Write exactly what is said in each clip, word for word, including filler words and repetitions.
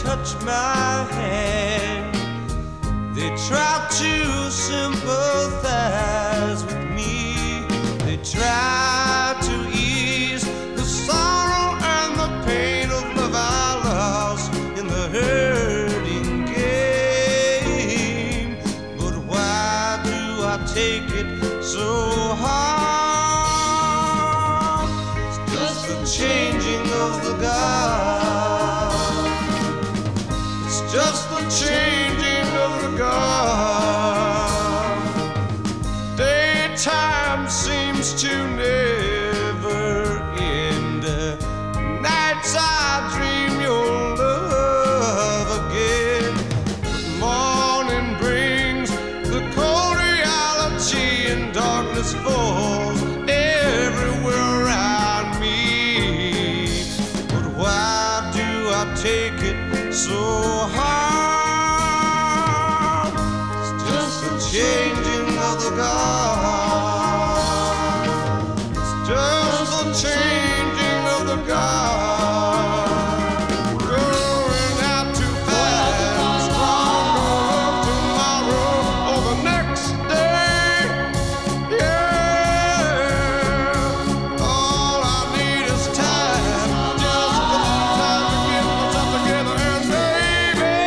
touch my hand. They try to sympathize with me. They try to ease the sorrow and the pain of love I lost in the hurting game. But why do I take it so hard? It's just the changing of the guard. It's just the changing of the guard. Daytime seems to never end. Nights I dream your love again. But morning brings the cold reality, and darkness falls everywhere around me. But why do I take it so hard? It's just the changing of the guard. It's just the changing of the guard. Going out to pass on tomorrow or the next day. Yeah, all I need is time, just a little time to get myself together. And baby,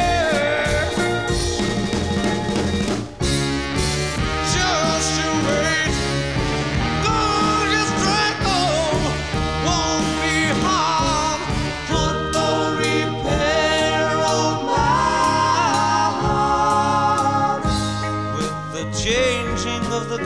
just you wait. Long as drag on won't be hard. Put the repair on my heart with the changing of the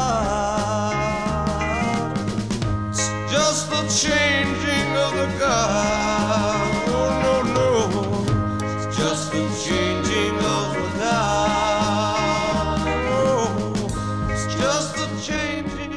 guard. It's just the changing of the guard. Oh no no, it's just the changing of the guard. Oh, it's just the changing